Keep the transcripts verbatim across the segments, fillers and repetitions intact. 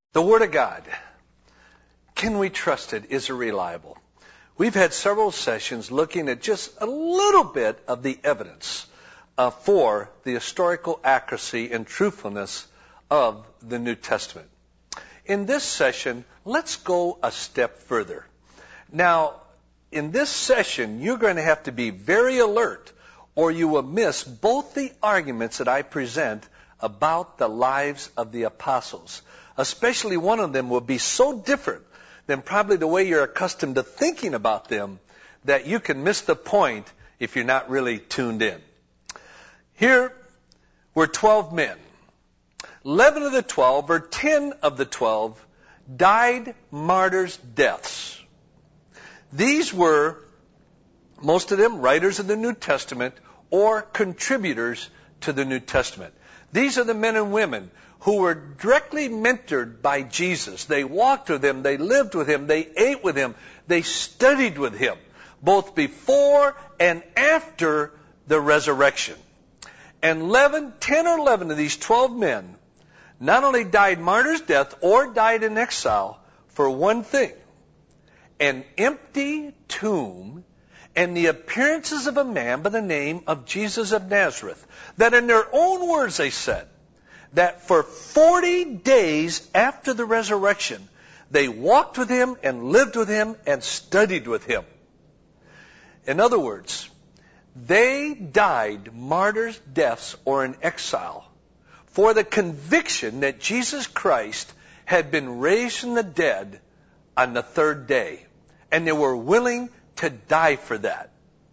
The Word of God, can we trust it? Is it reliable? We've had several sessions looking at just a little bit of the evidence uh, for the historical accuracy and truthfulness of the New Testament. In this session, let's go a step further. Now, in this session, you're going to have to be very alert, or you will miss both the arguments that I present about the lives of the apostles. Especially one of them will be so different than probably the way you're accustomed to thinking about them that you can miss the point if you're not really tuned in. Here were twelve men. Eleven of the twelve, or ten of the twelve, died martyrs' deaths. These were, most of them, writers of the New Testament or contributors to the New Testament. These are the men and women who were directly mentored by Jesus. They walked with him, they lived with him, they ate with him, they studied with him, both before and after the resurrection. And eleven, ten or eleven of these twelve men not only died martyrs' death or died in exile for one thing: an empty tomb and the appearances of a man by the name of Jesus of Nazareth. That in their own words they said that for forty days after the resurrection, they walked with him and lived with him and studied with him. In other words, they died martyrs' deaths or in exile for the conviction that Jesus Christ had been raised from the dead on the third day. And they were willing to die for that.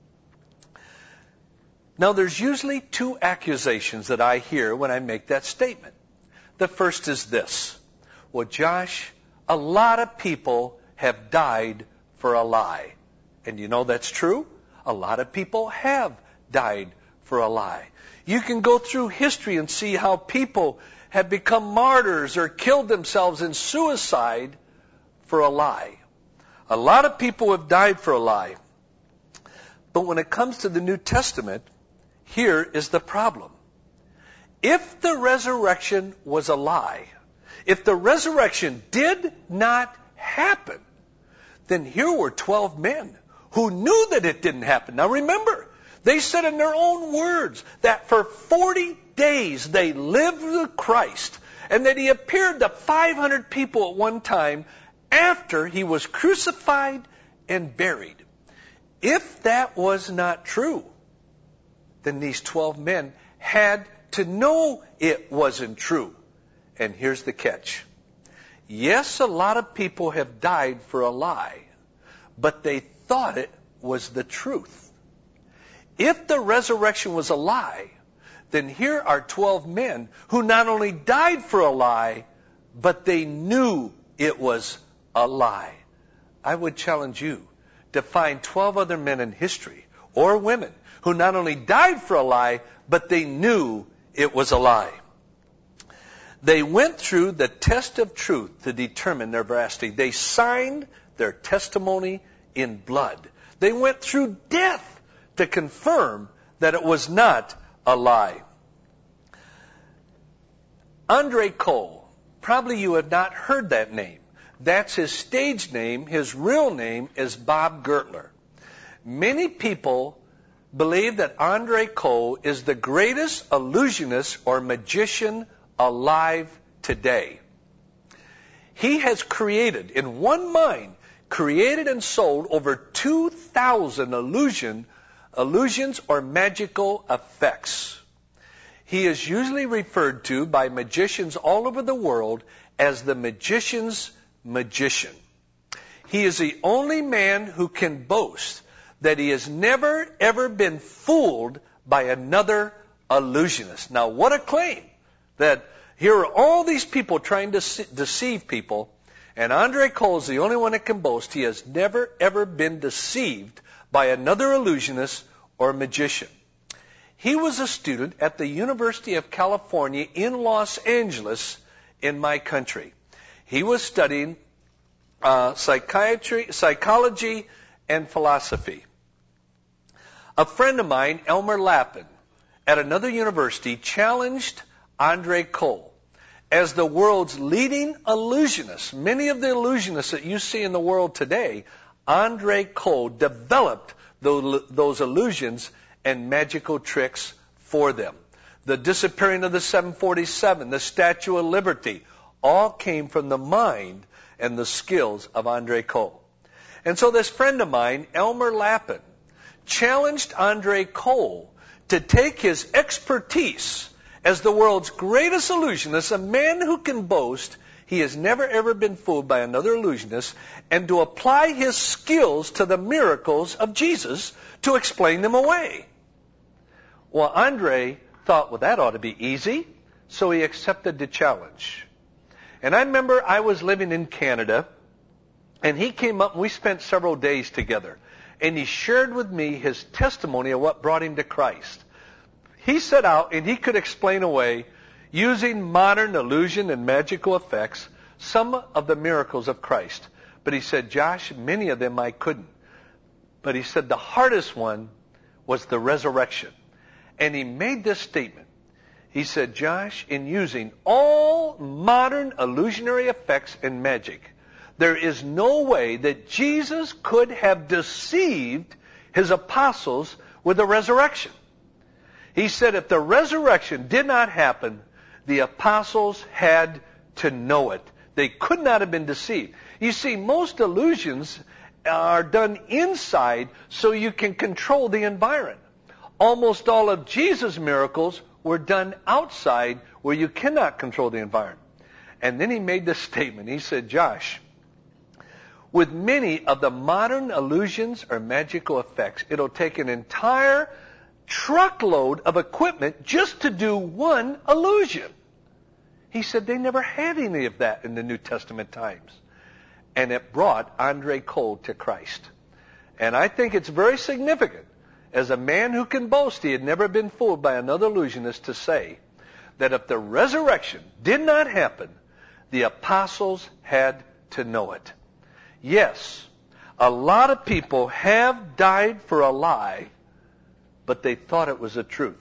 Now, there's usually two accusations that I hear when I make that statement. The first is this: well, Josh, a lot of people have died for a lie. And you know that's true? A lot of people have died for a lie. You can go through history and see how people have become martyrs or killed themselves in suicide for a lie. A lot of people have died for a lie. But when it comes to the New Testament, here is the problem. If the resurrection was a lie, if the resurrection did not happen, then here were twelve men who knew that it didn't happen. Now remember, they said in their own words that for forty days they lived with Christ and that he appeared to five hundred people at one time after he was crucified and buried. If that was not true, then these twelve men had to know it wasn't true. And here's the catch. Yes, a lot of people have died for a lie, but they thought it was the truth. If the resurrection was a lie, then here are twelve men who not only died for a lie, but they knew it was a lie. I would challenge you to find twelve other men in history or women who not only died for a lie, but they knew it was a lie. They went through the test of truth to determine their veracity. They signed their testimony in blood. They went through death to confirm that it was not a lie. Andre Cole, probably you have not heard that name. That's his stage name. His real name is Bob Gertler. Many people believe that Andre Cole is the greatest illusionist or magician alive today. He has created, in one mind, created and sold over two thousand illusion, illusions or magical effects. He is usually referred to by magicians all over the world as the magician's magician. He is the only man who can boast that he has never, ever been fooled by another illusionist. Now, what a claim! That here are all these people trying to deceive people, and Andre Cole is the only one that can boast he has never, ever been deceived by another illusionist or magician. He was a student at the University of California in Los Angeles, in my country. He was studying uh, psychiatry, psychology, and philosophy. A friend of mine, Elmer Lappin, at another university, challenged Andre Cole as the world's leading illusionist. Many of the illusionists that you see in the world today, Andre Cole developed those illusions and magical tricks for them. The disappearing of the seven forty-seven, the Statue of Liberty, all came from the mind and the skills of Andre Cole. And so this friend of mine, Elmer Lappin, challenged Andre Cole to take his expertise as the world's greatest illusionist, a man who can boast he has never ever been fooled by another illusionist, and to apply his skills to the miracles of Jesus to explain them away. Well, Andre thought, well, that ought to be easy, so he accepted the challenge. And I remember I was living in Canada, and he came up and we spent several days together. And he shared with me his testimony of what brought him to Christ. He set out and he could explain away, using modern illusion and magical effects, some of the miracles of Christ. But he said, Josh, many of them I couldn't. But he said the hardest one was the resurrection. And he made this statement. He said, Josh, in using all modern illusionary effects and magic, there is no way that Jesus could have deceived his apostles with the resurrection. He said if the resurrection did not happen, the apostles had to know it. They could not have been deceived. You see, most illusions are done inside so you can control the environment. Almost all of Jesus' miracles were done outside where you cannot control the environment. And then he made this statement. He said, Josh, with many of the modern illusions or magical effects, it'll take an entire truckload of equipment just to do one illusion. He said they never had any of that in the New Testament times. And it brought Andre Cole to Christ. And I think it's very significant, as a man who can boast he had never been fooled by another illusionist, to say that if the resurrection did not happen, the apostles had to know it. Yes, a lot of people have died for a lie, but they thought it was the truth.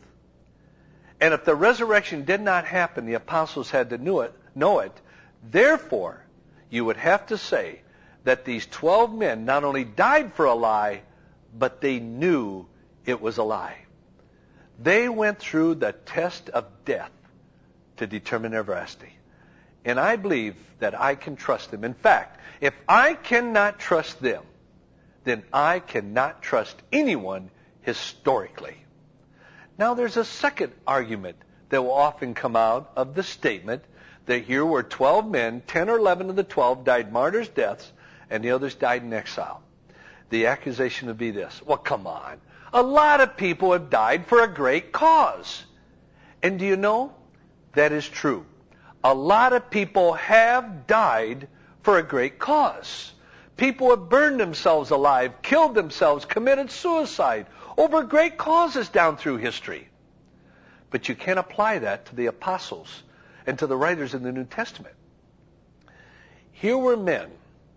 And if the resurrection did not happen, the apostles had to know it. Know it. Therefore, you would have to say that these twelve men not only died for a lie, but they knew it was a lie. They went through the test of death to determine their veracity. And I believe that I can trust them. In fact, if I cannot trust them, then I cannot trust anyone historically. Now there's a second argument that will often come out of the statement that here were twelve men, ten or eleven of the twelve died martyrs' deaths, and the others died in exile. The accusation would be this: well, come on. A lot of people have died for a great cause. And do you know? That is true. A lot of people have died for a great cause. People have burned themselves alive, killed themselves, committed suicide over great causes down through history. But you can't apply that to the apostles and to the writers in the New Testament. Here were men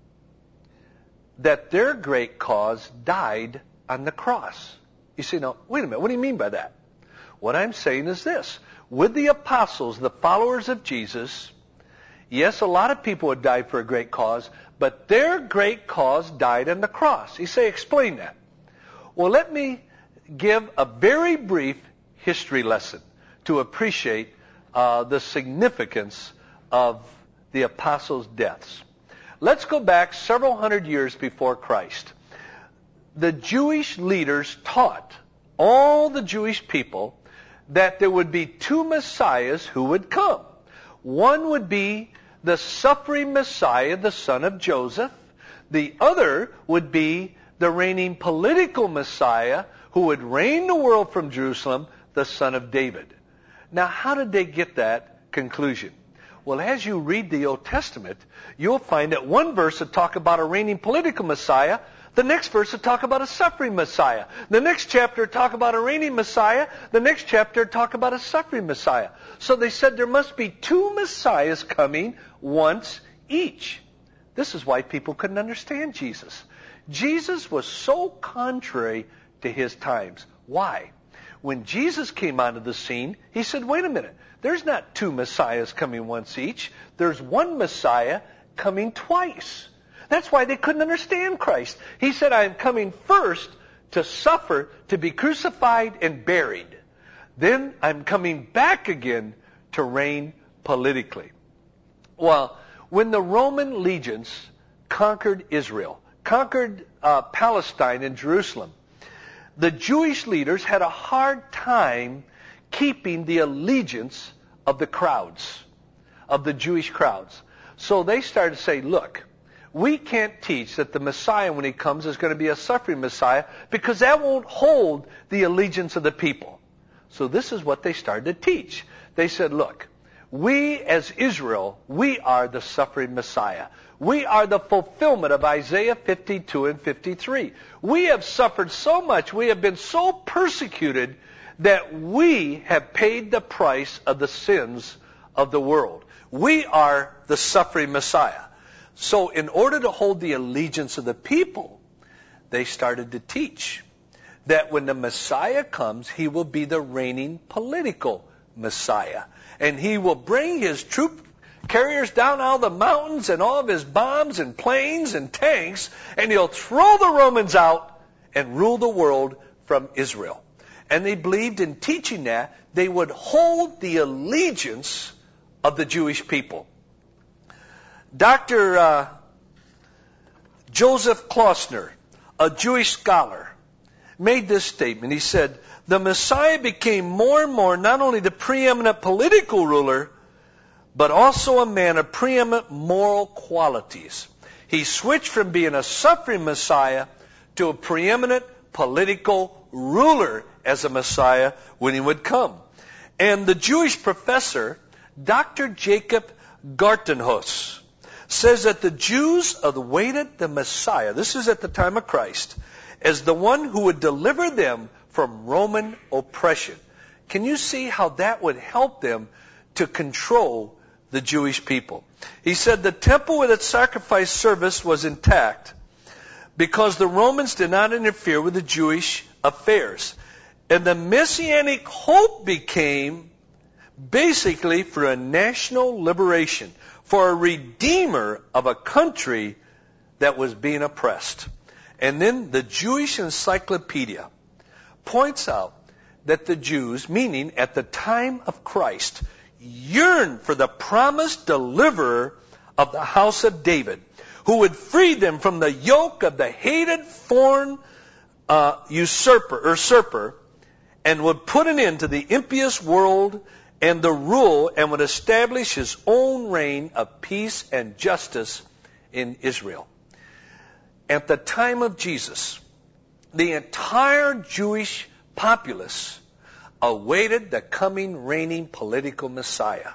that their great cause died on the cross. You say, now, wait a minute, what do you mean by that? What I'm saying is this. With the apostles, the followers of Jesus, yes, a lot of people would die for a great cause, but their great cause died on the cross. You say, explain that. Well, let me give a very brief history lesson to appreciate uh, the significance of the apostles' deaths. Let's go back several hundred years before Christ. The Jewish leaders taught all the Jewish people that there would be two Messiahs who would come. One would be the suffering Messiah, the son of Joseph. The other would be the reigning political Messiah who would reign the world from Jerusalem, the son of David. Now, how did they get that conclusion? Well, as you read the Old Testament, you'll find that one verse would talk about a reigning political Messiah. The next verse would talk about a suffering Messiah. The next chapter would talk about a reigning Messiah. The next chapter would talk about a suffering Messiah. So they said there must be two Messiahs coming once each. This is why people couldn't understand Jesus. Jesus was so contrary to his times. Why? When Jesus came onto the scene, he said, wait a minute, there's not two Messiahs coming once each. There's one Messiah coming twice. That's why they couldn't understand Christ. He said, I am coming first to suffer, to be crucified and buried. Then I'm coming back again to reign politically. Well, when the Roman legions conquered Israel, conquered uh, Palestine and Jerusalem, the Jewish leaders had a hard time keeping the allegiance of the crowds, of the Jewish crowds. So they started to say, look, we can't teach that the Messiah, when he comes, is going to be a suffering Messiah, because that won't hold the allegiance of the people. So this is what they started to teach. They said, look, we as Israel, we are the suffering Messiah. We are the fulfillment of Isaiah fifty-two and fifty-three. We have suffered so much, we have been so persecuted, that we have paid the price of the sins of the world. We are the suffering Messiah. So in order to hold the allegiance of the people, they started to teach that when the Messiah comes, he will be the reigning political Messiah. And he will bring his troop carriers down all the mountains and all of his bombs and planes and tanks, and he'll throw the Romans out and rule the world from Israel. And they believed in teaching that they would hold the allegiance of the Jewish people. Doctor Uh, Joseph Klausner, a Jewish scholar, made this statement. He said, the Messiah became more and more not only the preeminent political ruler, but also a man of preeminent moral qualities. He switched from being a suffering Messiah to a preeminent political ruler as a Messiah when he would come. And the Jewish professor, Doctor Jacob Gartenhuss, says that the Jews awaited the Messiah, this is at the time of Christ, as the one who would deliver them from Roman oppression. Can you see how that would help them to control the Jewish people? He said the temple with its sacrifice service was intact because the Romans did not interfere with the Jewish affairs. And the messianic hope became basically for a national liberation, for a redeemer of a country that was being oppressed. And then the Jewish Encyclopedia points out that the Jews, meaning at the time of Christ, yearned for the promised deliverer of the house of David, who would free them from the yoke of the hated foreign uh, usurper, usurper, and would put an end to the impious world and the rule, and would establish his own reign of peace and justice in Israel. At the time of Jesus, the entire Jewish populace awaited the coming reigning political Messiah.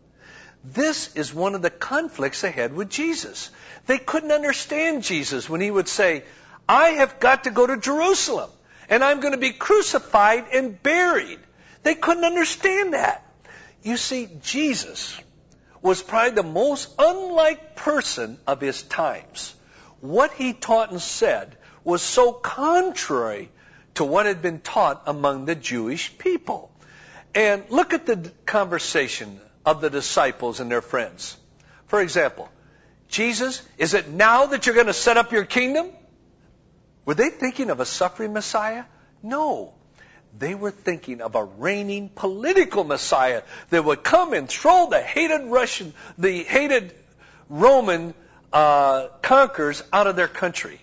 This is one of the conflicts they had with Jesus. They couldn't understand Jesus when he would say, I have got to go to Jerusalem, and I'm going to be crucified and buried. They couldn't understand that. You see, Jesus was probably the most unlike person of his times. What he taught and said was so contrary to what had been taught among the Jewish people. And look at the conversation of the disciples and their friends. For example, Jesus, is it now that you're going to set up your kingdom? Were they thinking of a suffering Messiah? No. They were thinking of a reigning political Messiah that would come and throw the hated Russian, the hated Roman uh, conquerors out of their country.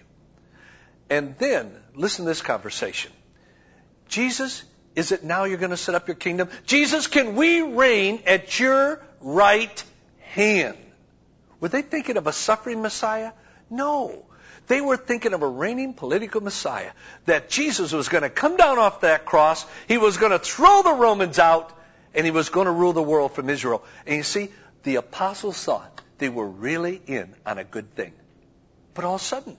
And then, listen to this conversation. Jesus, is it now you're going to set up your kingdom? Jesus, can we reign at your right hand? Were they thinking of a suffering Messiah? No. They were thinking of a reigning political Messiah, that Jesus was going to come down off that cross, he was going to throw the Romans out, and he was going to rule the world from Israel. And you see, the apostles thought they were really in on a good thing. But all of a sudden,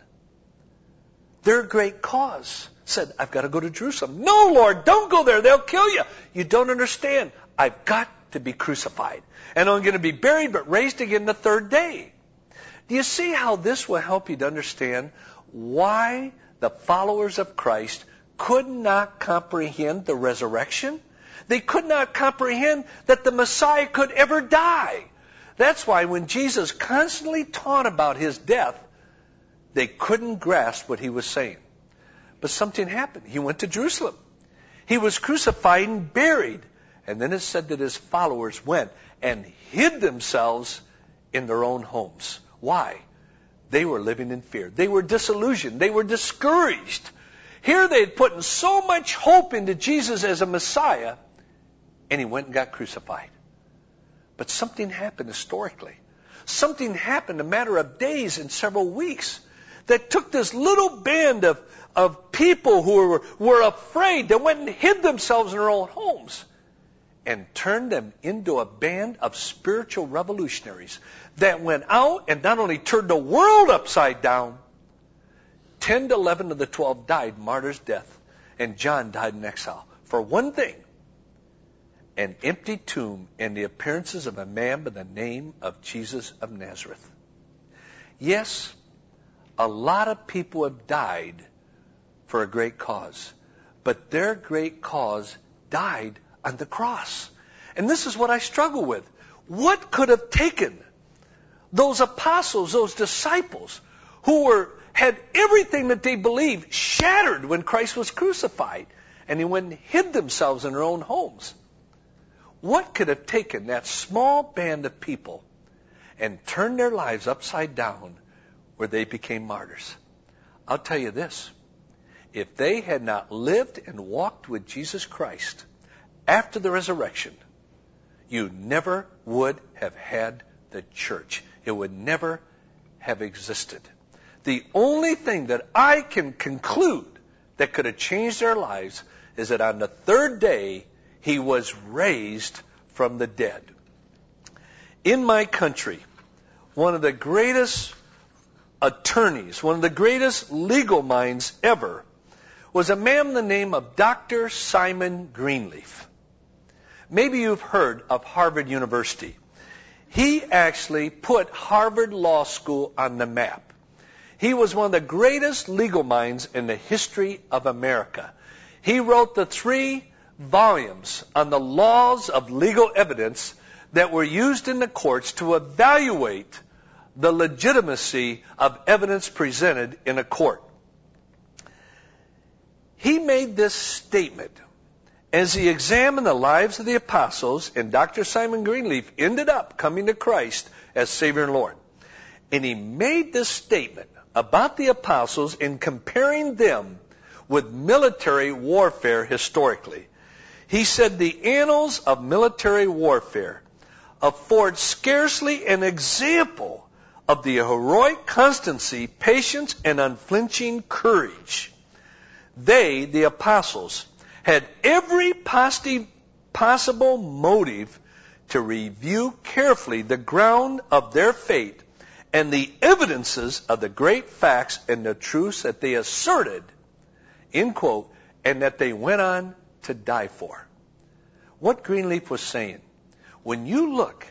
their great cause said, I've got to go to Jerusalem. No, Lord, don't go there. They'll kill you. You don't understand. I've got to be crucified. And I'm going to be buried but raised again the third day. Do you see how this will help you to understand why the followers of Christ could not comprehend the resurrection. They could not comprehend that the Messiah could ever die. That's why when Jesus constantly taught about his death, they couldn't grasp what he was saying. But something happened. He went to Jerusalem. He was crucified and buried. And then it said that his followers went and hid themselves in their own homes. Why? They were living in fear. They were disillusioned. They were discouraged. Here they had put so much hope into Jesus as a Messiah, and he went and got crucified. But something happened historically. Something happened a matter of days and several weeks that took this little band of, of people who were, were afraid, that went and hid themselves in their own homes, and turned them into a band of spiritual revolutionaries that went out and not only turned the world upside down, ten to eleven of the twelve died martyr's death, and John died in exile. For one thing, an empty tomb and the appearances of a man by the name of Jesus of Nazareth. Yes, a lot of people have died for a great cause, but their great cause died on the cross. And this is what I struggle with. What could have taken those apostles, those disciples, who were had everything that they believed shattered when Christ was crucified, and they went and hid themselves in their own homes? What could have taken that small band of people and turned their lives upside down where they became martyrs? I'll tell you this. If they had not lived and walked with Jesus Christ after the resurrection, you never would have had the church. It would never have existed. The only thing that I can conclude that could have changed their lives is that on the third day, he was raised from the dead. In my country, one of the greatest attorneys, one of the greatest legal minds ever, was a man by the name of Doctor Simon Greenleaf. Maybe you've heard of Harvard University. He actually put Harvard Law School on the map. He was one of the greatest legal minds in the history of America. He wrote the three volumes on the laws of legal evidence that were used in the courts to evaluate the legitimacy of evidence presented in a court. He made this statement as he examined the lives of the apostles, and Doctor Simon Greenleaf ended up coming to Christ as Savior and Lord. And he made this statement about the apostles in comparing them with military warfare historically. He said the annals of military warfare afford scarcely an example of the heroic constancy, patience, and unflinching courage. They, the apostles, had every possible motive to review carefully the ground of their faith and the evidences of the great facts and the truths that they asserted, end quote, and that they went on to die for. What Greenleaf was saying, when you look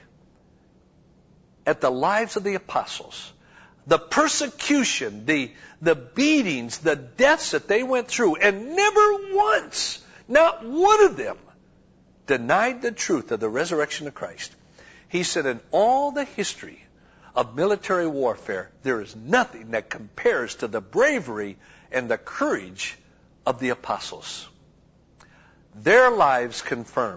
at the lives of the apostles, the persecution, the, the beatings, the deaths that they went through, and never once, not one of them, denied the truth of the resurrection of Christ. He said, in all the history of military warfare, there is nothing that compares to the bravery and the courage of the apostles. Their lives confirm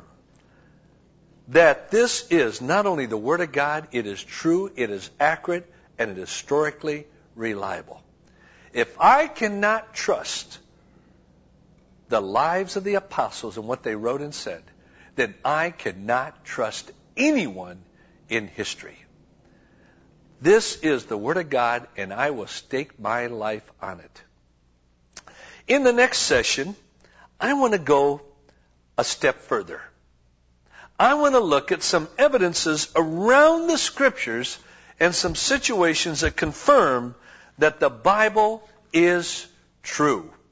that this is not only the Word of God, it is true, it is accurate, and it is historically reliable. If I cannot trust the lives of the apostles and what they wrote and said, then I cannot trust anyone in history. This is the Word of God, and I will stake my life on it. In the next session, I want to go a step further. I want to look at some evidences around the Scriptures and some situations that confirm that the Bible is true.